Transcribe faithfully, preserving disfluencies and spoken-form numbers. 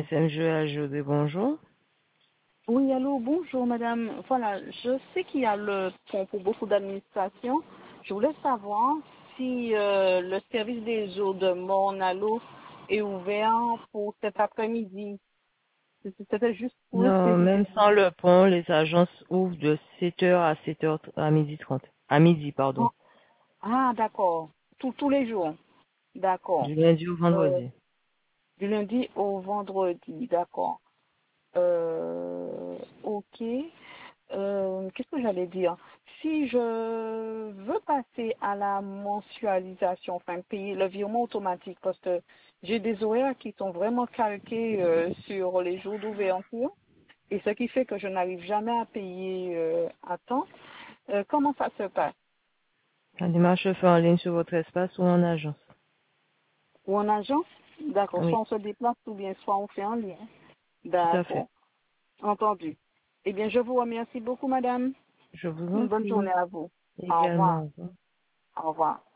S M G A G D, bonjour. Oui, allô, bonjour madame. Voilà, je sais qu'il y a le pont pour beaucoup d'administration. Je voulais savoir si euh, le service des eaux de Morne-à-l'eau est ouvert pour cet après-midi. C'était juste pour Non, essayer. même sans le pont, les agences ouvrent de sept heures à sept heures, à midi trente. À midi, pardon. Ah, d'accord. Tous tous les jours. D'accord. Du lundi au Euh, vendredi. du lundi au vendredi, d'accord. Euh, ok. Euh, qu'est-ce que j'allais dire? Si je veux passer à la mensualisation, enfin payer le virement automatique, parce que j'ai des horaires qui sont vraiment calqués euh, sur les jours d'ouverture, et ce qui fait que je n'arrive jamais à payer euh, à temps. Euh, comment ça se passe? La démarche se fait en ligne sur votre espace ou en agence. Ou en agence? D'accord. Oui, Soit on se déplace ou bien soit on fait en ligne. tout à fait. D'accord. Entendu. Eh bien, je vous remercie beaucoup, madame. Je vous en Une bonne prie. journée à vous. Au revoir. Également. Au revoir.